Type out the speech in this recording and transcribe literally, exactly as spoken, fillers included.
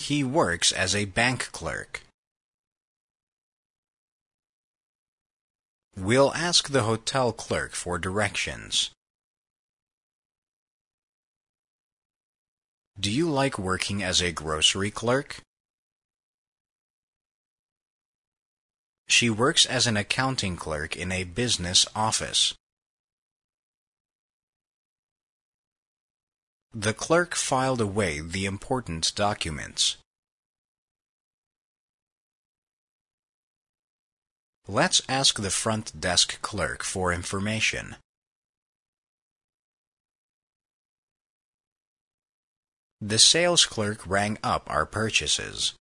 He works as a bank clerk. We'll ask the hotel clerk for directions. Do you like working as a grocery clerk? She works as an accounting clerk in a business office. The clerk filed away the important documents. Let's ask the front desk clerk for information. The sales clerk rang up our purchases.